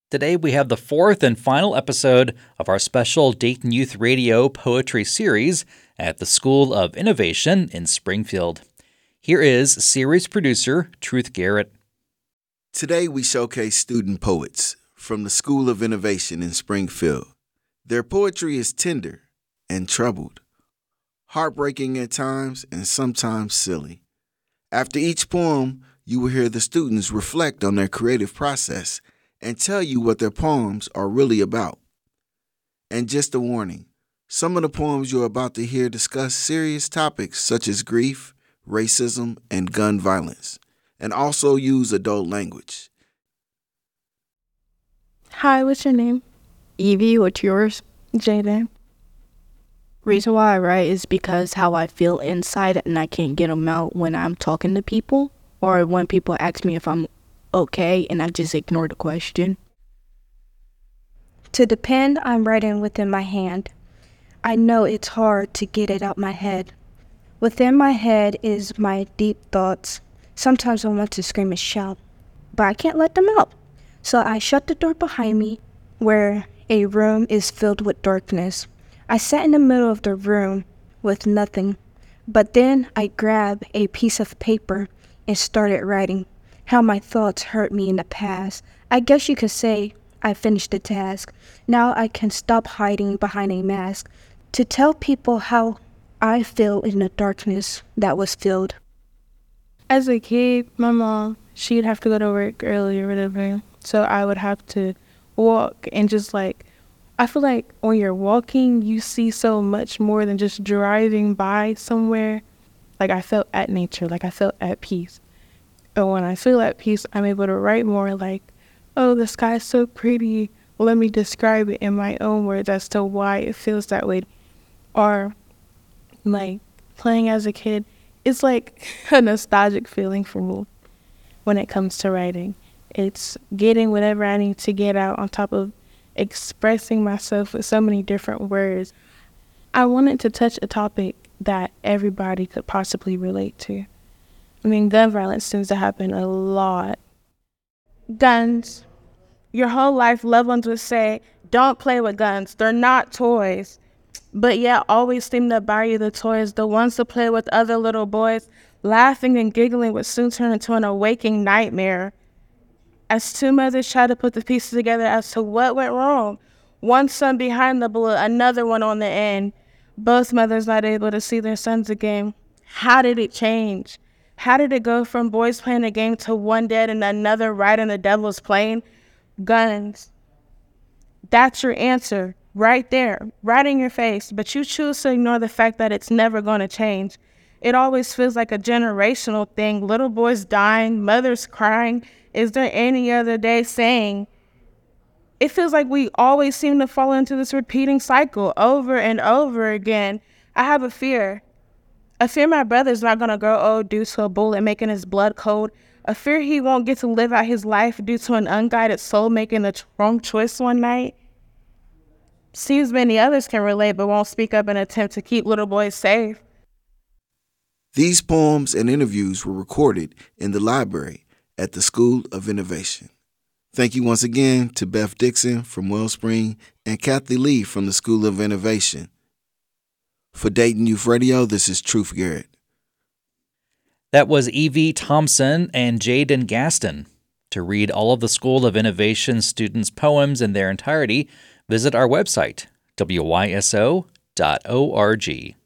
Today we have the fourth and final episode of our special Dayton Youth Radio poetry series at the School of Innovation in Springfield. Here is series producer Truth Garrett. Today we showcase student poets from the School of Innovation in Springfield. Their poetry is tender and troubled, heartbreaking at times and sometimes silly. After each poem, you will hear the students reflect on their creative process and tell you what their poems are really about. And just a warning, some of the poems you're about to hear discuss serious topics such as grief, racism, and gun violence, and also use adult language. Hi, what's your name? Evie, what's yours? Jaden. Reason why I write is because how I feel inside and I can't get them out when I'm talking to people or when people ask me if I'm okay and I just ignore the question. To depend, I'm writing within my hand. I know it's hard to get it out my head. Within my head is my deep thoughts. Sometimes I want to scream and shout, but I can't let them out. So I shut the door behind me where a room is filled with darkness. I sat in the middle of the room with nothing, but then I grabbed a piece of paper and started writing how my thoughts hurt me in the past. I guess you could say I finished the task. Now I can stop hiding behind a mask to tell people how I feel in the darkness that was filled. As a kid, my mom, she'd have to go to work early or whatever, so I would have to walk and just I feel like when you're walking, you see so much more than just driving by somewhere. I felt at nature, I felt at peace. And when I feel at peace, I'm able to write more oh, the sky's so pretty. Let me describe it in my own words as to why it feels that way. Or playing as a kid, it's a nostalgic feeling for me when it comes to writing. It's getting whatever I need to get out on top of expressing myself with so many different words. I wanted to touch a topic that everybody could possibly relate to. Gun violence seems to happen a lot. Guns. Your whole life, loved ones would say, don't play with guns. They're not toys. But yet always seem to buy you the toys, the ones to play with other little boys. Laughing and giggling would soon turn into an awaking nightmare. As two mothers try to put the pieces together as to what went wrong. One son behind the bullet, another one on the end. Both mothers not able to see their sons again. How did it change? How did it go from boys playing a game to one dead and another right in the devil's plane? Guns. That's your answer, right there, right in your face. But you choose to ignore the fact that it's never going to change. It always feels like a generational thing. Little boys dying, mothers crying. Is there any other day saying? It feels like we always seem to fall into this repeating cycle over and over again. I have a fear. A fear my brother's not going to grow old due to a bullet making his blood cold. A fear he won't get to live out his life due to an unguided soul making the wrong choice one night. Seems many others can relate but won't speak up in an attempt to keep little boys safe. These poems and interviews were recorded in the library at the School of Innovation. Thank you once again to Beth Dixon from Wellspring and Kathy Lee from the School of Innovation. For Dayton Youth Radio, this is Truth Garrett. That was Evie Thompson and Jaden Gaston. To read all of the School of Innovation students' poems in their entirety, visit our website, wyso.org.